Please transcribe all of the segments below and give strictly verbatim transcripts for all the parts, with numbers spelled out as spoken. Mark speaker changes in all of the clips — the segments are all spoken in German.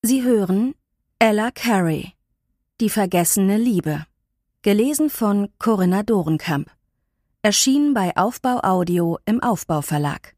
Speaker 1: Sie hören Ella Carey, Die vergessene Liebe, gelesen von Corinna Dorenkamp, erschienen bei Aufbau Audio im Aufbau Verlag.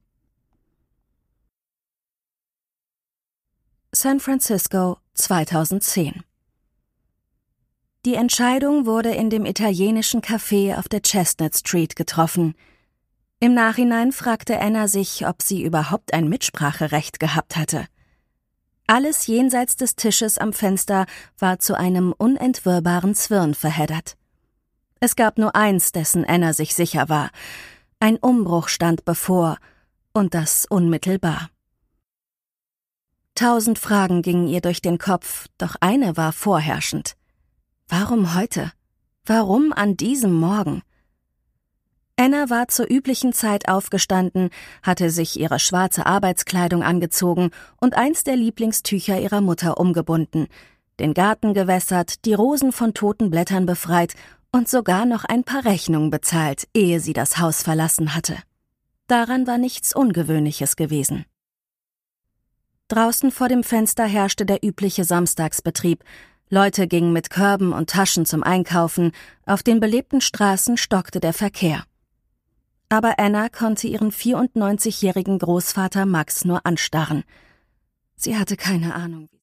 Speaker 1: San Francisco, zweitausendzehn. Die Entscheidung wurde in dem italienischen Café auf der Chestnut Street getroffen. Im Nachhinein fragte Anna sich, ob sie überhaupt ein Mitspracherecht gehabt hatte. Alles jenseits des Tisches am Fenster war zu einem unentwirrbaren Zwirn verheddert. Es gab nur eins, dessen Anna sich sicher war. Ein Umbruch stand bevor, und das unmittelbar. Tausend Fragen gingen ihr durch den Kopf, doch eine war vorherrschend. Warum heute? Warum an diesem Morgen? Anna war zur üblichen Zeit aufgestanden, hatte sich ihre schwarze Arbeitskleidung angezogen und eins der Lieblingstücher ihrer Mutter umgebunden, den Garten gewässert, die Rosen von toten Blättern befreit und sogar noch ein paar Rechnungen bezahlt, ehe sie das Haus verlassen hatte. Daran war nichts Ungewöhnliches gewesen. Draußen vor dem Fenster herrschte der übliche Samstagsbetrieb. Leute gingen mit Körben und Taschen zum Einkaufen, auf den belebten Straßen stockte der Verkehr. Aber Anna konnte ihren vierundneunzigjährigen Großvater Max nur anstarren. Sie hatte keine Ahnung.